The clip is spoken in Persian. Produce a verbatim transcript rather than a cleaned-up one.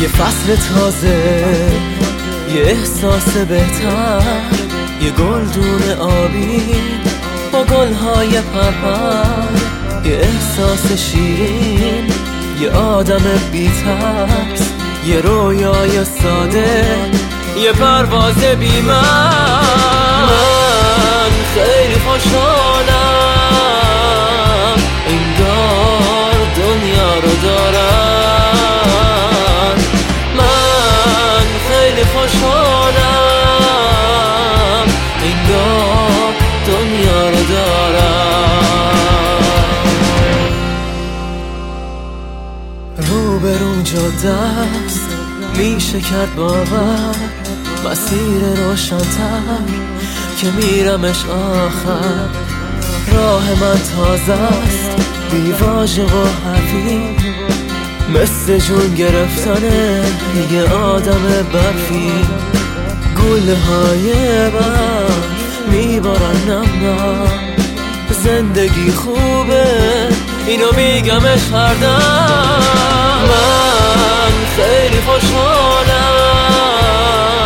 یه فصل تازه، یه احساس بهتر، یه گلدون آبی با گلهای پرپر، یه احساس شیرین، یه آدم بی ترس، یه رویای ساده، یه پرواز بی من. من خیلی خوشحالم، انگار دنیا رو دارم. من خیلی خوشحالم، انگار دنیا رو دارم. رو به رو جاده است، میشه کرد باور، مسیر روشن‌تر که میرمش آخر. راه من تازه است، بی واژه و حرفی، مثل جون گرفتن یه آدم برفی. گله های برف میبارن نم نم، زندگی خوبه اینو میگمش هر دم. من خیلی خوشحالم،